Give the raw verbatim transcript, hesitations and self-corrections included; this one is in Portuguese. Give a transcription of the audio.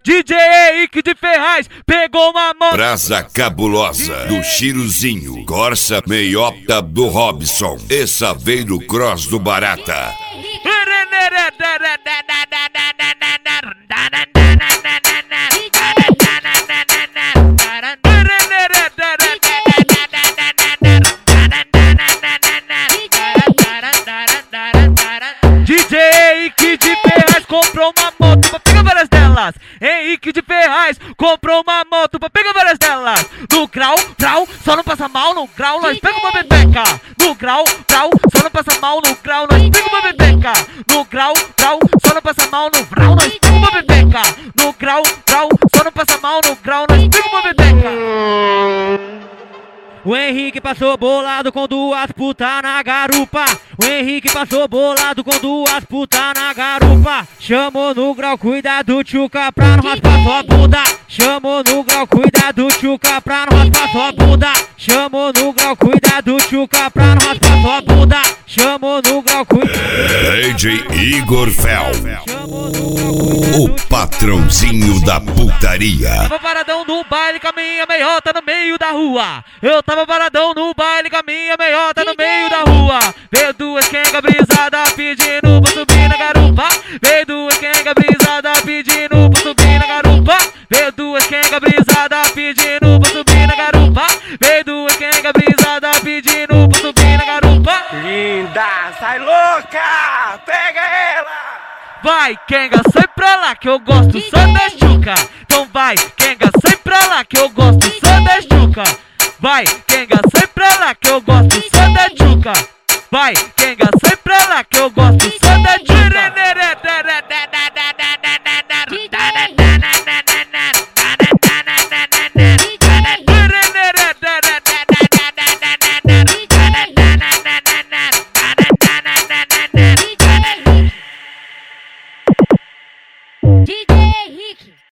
D J Henrique de Ferraz pegou uma moto. Brasa cabulosa do Chiruzinho, Corsa meiota do Robson e Saveiro Cross do Barata. D J Henrique de Ferraz comprou uma moto pra pegar várias delas. Henrique de Ferraz comprou uma moto pra pegar várias delas. No grau, grau, só não passa mal. No grau, nós pega uma bebeca. No grau, grau, só não passa mal. No grau, nós pega uma bebeca. No grau, grau, só não passa mal. No grau, nós pega uma bebeca. No grau, grau, só não passa mal. No grau, nós pega uma bebeca. O Henrique passou bolado com duas putas na garupa. O Henrique passou bolado com duas putas na garupa. Chamou no grau, cuidado, tchuca, pra não raspar sua bunda. Chamou no grau, cuidado, tchuca, pra não raspar sua bunda. Chamou no grau, cuidado, tchuca, pra não raspar sua bunda. Chamou no grau, cuidado. D J Igor Fel, o patrãozinho da putaria. Tava paradão no baile com a minha meiota no meio da rua. Eu tava paradão no baile com a minha meiota no meio da rua. Veio duas quenga brisada pedindo pra subir na garupa. Veio duas quenga brisada pedindo pra subir na garupa. Veio duas quenga brisada pedindo pra subir na garupa. Veio duas quenga brisada pedindo pra subir na garupa. Linda, sai louca, pega ela! Vai, Kenga, sai pra lá que eu gosto só da chuca. Então vai, Kenga, sai pra lá que eu gosto só da chuca. Vai, Kenga, sai pra lá que eu gosto só da chuca. Vai, Kenga, sai pra lá que eu gosto só da chuca. D J Henrique.